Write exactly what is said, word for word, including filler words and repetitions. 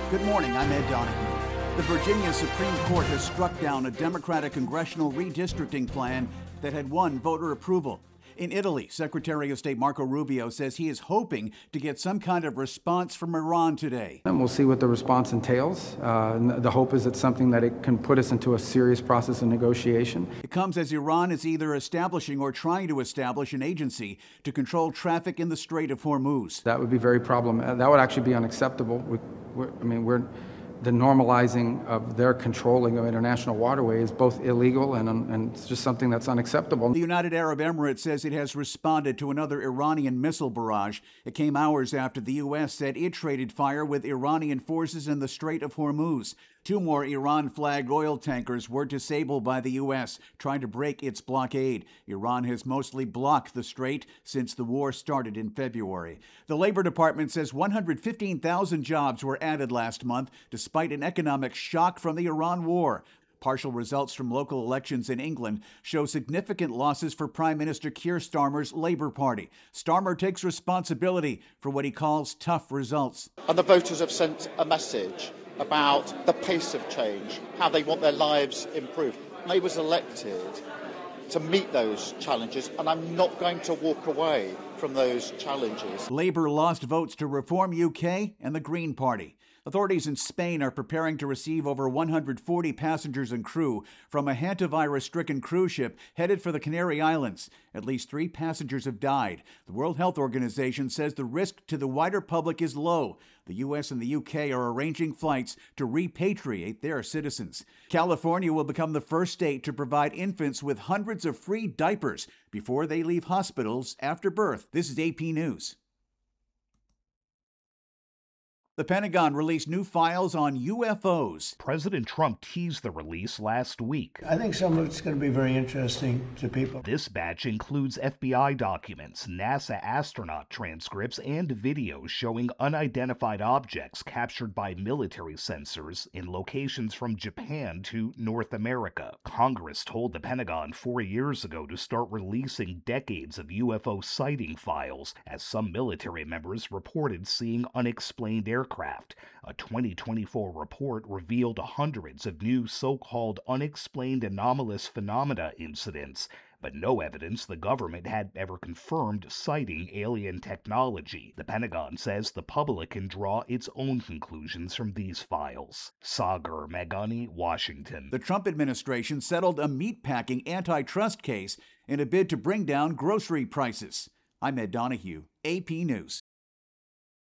Good morning, I'm Ed Donahue. The Virginia Supreme Court has struck down a Democratic congressional redistricting plan that had won voter approval. In Italy, Secretary of State Marco Rubio says he is hoping to get some kind of response from Iran today. And we'll see what the response entails. Uh, and the hope is it's something that it can put us into a serious process of negotiation. It comes as Iran is either establishing or trying to establish an agency to control traffic in the Strait of Hormuz. That would be very problematic. That would actually be unacceptable. We, we're, I mean, we're the normalizing of their controlling of international waterways is both illegal and, and it's just something that's unacceptable. The United Arab Emirates says it has responded to another Iranian missile barrage. It came hours after the U S said it traded fire with Iranian forces in the Strait of Hormuz. Two more Iran-flagged oil tankers were disabled by the U S, trying to break its blockade. Iran has mostly blocked the strait since the war started in February. The Labor Department says one hundred fifteen thousand jobs were added last month, despite an economic shock from the Iran war. Partial results from local elections in England show significant losses for Prime Minister Keir Starmer's Labour Party. Starmer takes responsibility for what he calls tough results. And the voters have sent a message about the pace of change, how they want their lives improved. Labour was elected to meet those challenges, and I'm not going to walk away from those challenges. Labour lost votes to Reform U K and the Green Party. Authorities in Spain are preparing to receive over one hundred forty passengers and crew from a hantavirus-stricken cruise ship headed for the Canary Islands. At least three passengers have died. The World Health Organization says the risk to the wider public is low. The U S and the U K are arranging flights to repatriate their citizens. California will become the first state to provide infants with hundreds of free diapers before they leave hospitals after birth. This is A P News. The Pentagon released new files on U F Os. President Trump teased the release last week. I think some of it's going to be very interesting to people. This batch includes F B I documents, NASA astronaut transcripts, and videos showing unidentified objects captured by military sensors in locations from Japan to North America. Congress told the Pentagon four years ago to start releasing decades of U F O sighting files, as some military members reported seeing unexplained aircraft. Aircraft. A twenty twenty-four report revealed hundreds of new so-called unexplained anomalous phenomena incidents, but no evidence the government had ever confirmed sighting alien technology. The Pentagon says the public can draw its own conclusions from these files. Sagar Meghani, Washington. The Trump administration settled a meatpacking antitrust case in a bid to bring down grocery prices. I'm Ed Donahue, A P News.